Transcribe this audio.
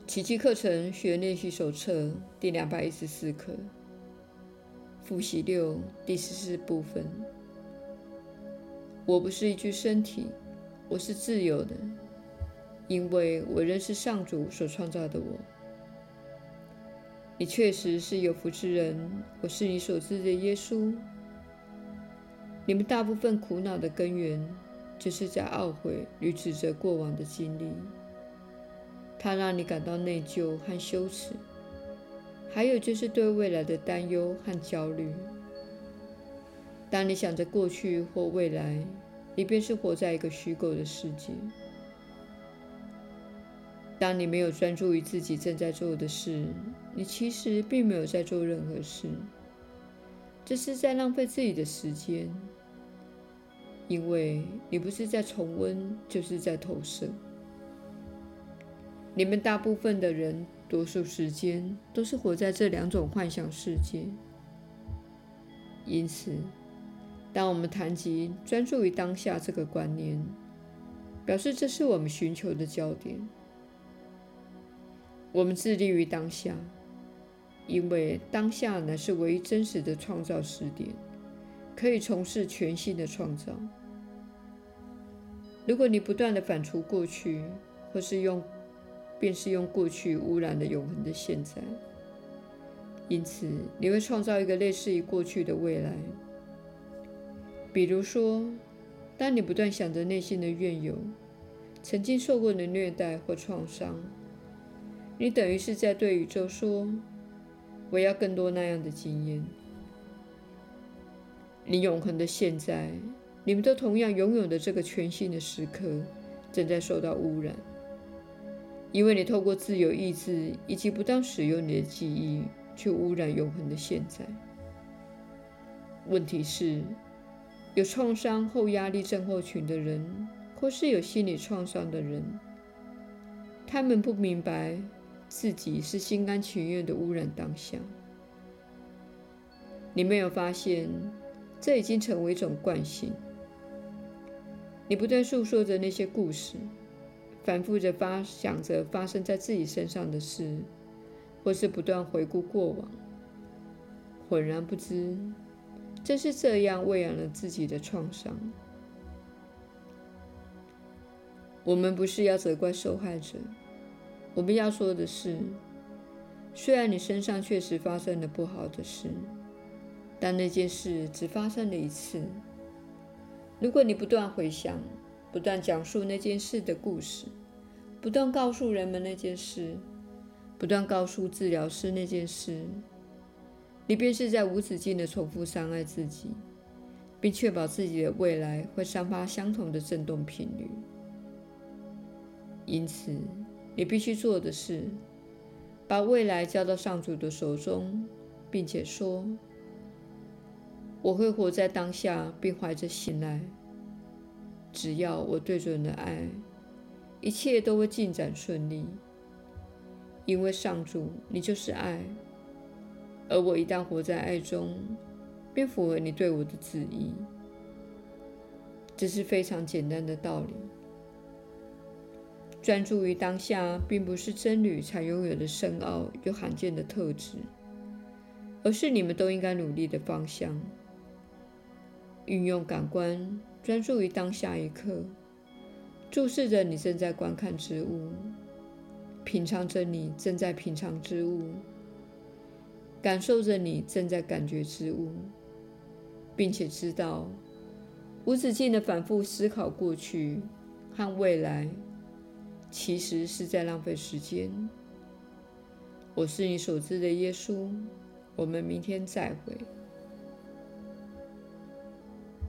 奇迹课程学练习手册第214课，复习6第14部分。我不是一具身体，我是自由的，因为我仍是上主所创造的我。你确实是有福之人，我是你所知的耶稣。你们大部分苦恼的根源，就是在懊悔与指责过往的经历，它让你感到内疚和羞耻，还有就是对未来的担忧和焦虑。当你想着过去或未来，你便是活在一个虚构的世界。当你没有专注于自己正在做的事，你其实并没有在做任何事，这是在浪费自己的时间，因为你不是在重温，就是在投射。你们大部分的人多数时间都是活在这2种幻想世界。因此，当我们谈及专注于当下这个观念，表示这是我们寻求的焦点。我们致力于当下，因为当下乃是唯一真实的创造时点，可以从事全新的创造。如果你不断地反刍过去，或是便是用过去污染了永恒的现在，因此你会创造一个类似于过去的未来。比如说，当你不断想着内心的怨尤、曾经受过的虐待或创伤，你等于是在对宇宙说：“我要更多那样的经验。”你永恒的现在，你们都同样拥有的这个全新的时刻，正在受到污染，因为你透过自由意志以及不当使用你的记忆，去污染永恒的现在。问题是，有创伤后压力症候群的人，或是有心理创伤的人，他们不明白自己是心甘情愿地污染当下。你没有发现，这已经成为一种惯性。你不断诉说着那些故事，反复着想着发生在自己身上的事，或是不断回顾过往，浑然不知，正是这样喂养了自己的创伤。我们不是要责怪受害者，我们要说的是，虽然你身上确实发生了不好的事，但那件事只发生了一次。如果你不断回想，不断讲述那件事的故事，不断告诉人们那件事，不断告诉治疗师那件事，你便是在无止境地重复伤害自己，并确保自己的未来会散发相同的振动频率。因此，你必须做的是，把未来交到上主的手中，并且说：“我会活在当下，并怀着信赖。只要我对准了爱，一切都会进展顺利。因为上主，你就是爱，而我一旦活在爱中，便符合你对我的旨意。”这是非常简单的道理。专注于当下，并不是真理才拥有的深奥又罕见的特质，而是你们都应该努力的方向。运用感官，专注于当下一刻，注视着你正在观看之物，品尝着你正在品尝之物，感受着你正在感觉之物，并且知道，无止境的反复思考过去和未来，其实是在浪费时间。我是你所知的耶稣，我们明天再会。